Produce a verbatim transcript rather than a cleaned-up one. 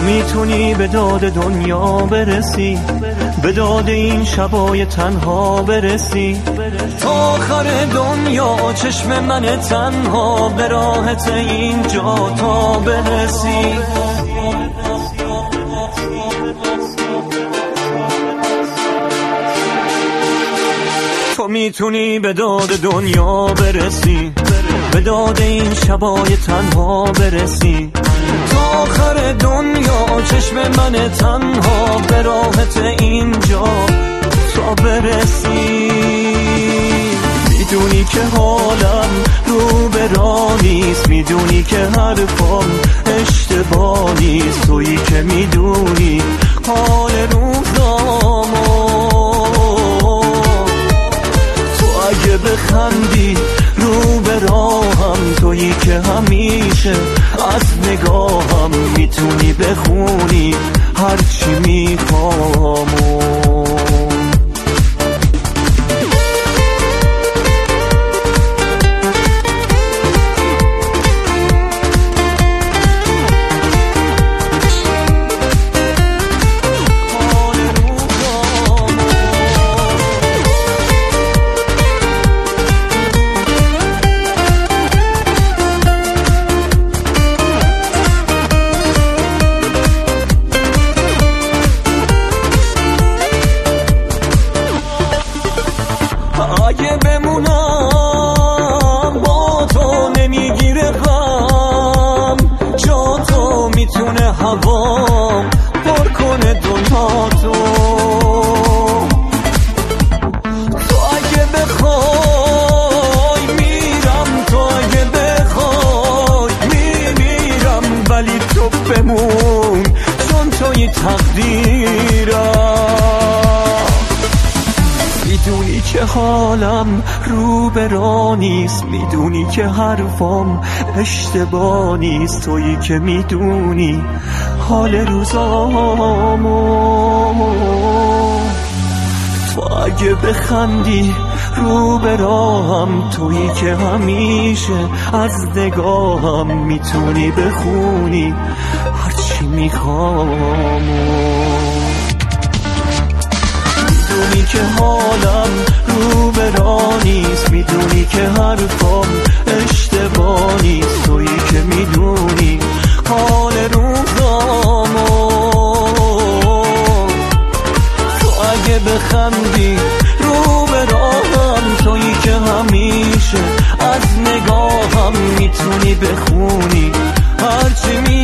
میتونی به داد دنیا برسی، به داد این شبای تنها برسی، تا آخر دنیا چشم من تنها به راحت اینجا تا برسی. تو میتونی به داد دنیا برسی، به داد این شبای تنها برسی، تا آخر دنیا چشم من تنها به راحت اینجا تا برسی. میدونی که حالم رو به راه نیست، میدونی که حرفام اشتباه نیست، تویی که میدونی حال روزامو. تو اگه بخندی رو به راهم، تویی که همیشه از نگاهم میتونی بخونی هرچی میخوام. اگه بمونم با تو نمیگیره غم، جا تو میتونه هوام پر کنه دنیا تو. تو اگه بخوای میرم، تو اگه بخوای میمیرم، ولی تو بمون چون توی تقدیرم. میدونی که حالم رو به راه نیست، میدونی که حرفام اشتباه نیست، تویی که میدونی حال روزامو. تو اگه بخندی رو به راهم، تویی که همیشه از نگاهم میتونی بخونی هرچی میخوام. میدونی که حالم رو به راه نیست، میدونی که حرفام اشتباه نیست، تویی که میدونی حال روزامو. تو اگه بخندی رو به راهم، تویی که همیشه از نگاهم میتونی بخونی هرچی می